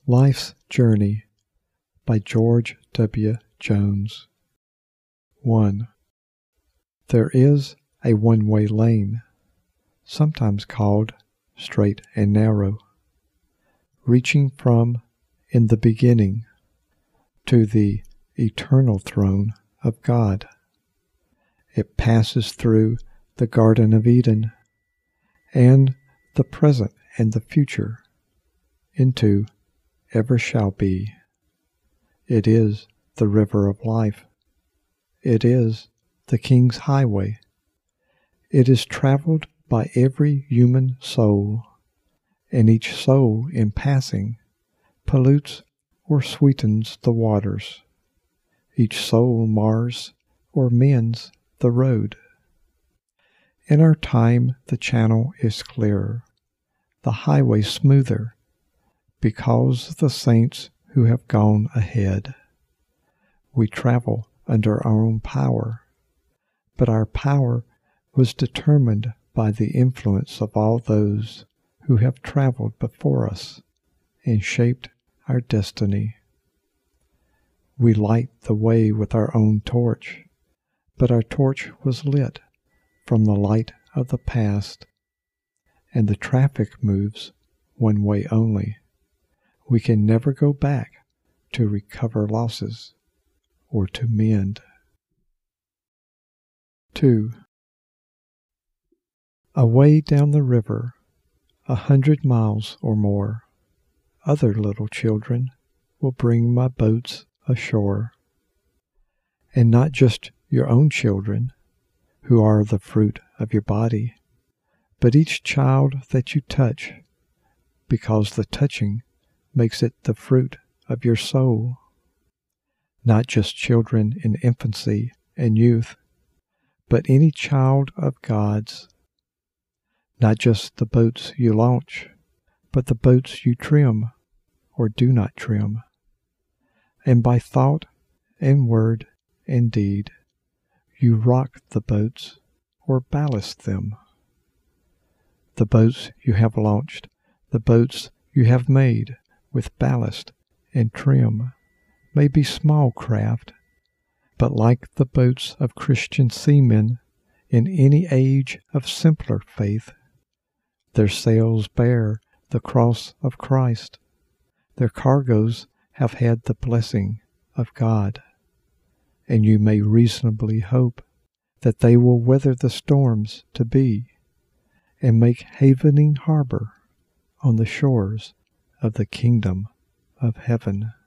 Life's Journey by George W. Jones. 1. There is a one-way lane, sometimes called straight and narrow, reaching from in the beginning to the eternal throne of God. It passes through the Garden of Eden and the present and the future into ever shall be. It is the river of life. It is the King's highway. It is traveled by every human soul, and each soul in passing pollutes or sweetens the waters. Each soul mars or mends the road. In our time the channel is clearer, the highway smoother, because the saints who have gone ahead. We travel under our own power, but our power was determined by the influence of all those who have traveled before us and shaped our destiny. We light the way with our own torch, but our torch was lit from the light of the past, and the traffic moves one way only. We can never go back to recover losses or to mend. 2. Away down the river, 100 miles or more, other little children will bring my boats ashore. And not just your own children, who are the fruit of your body, but each child that you touch, because the touching makes it the fruit of your soul. Not just children in infancy and youth, but any child of God's. Not just the boats you launch, but the boats you trim or do not trim. And by thought and word and deed, you rock the boats or ballast them. The boats you have launched, the boats you have made with ballast and trim, may be small craft, but like the boats of Christian seamen in any age of simpler faith, their sails bear the cross of Christ. Their cargoes have had the blessing of God, and you may reasonably hope that they will weather the storms to be, and make havening harbor on the shores of the kingdom of heaven.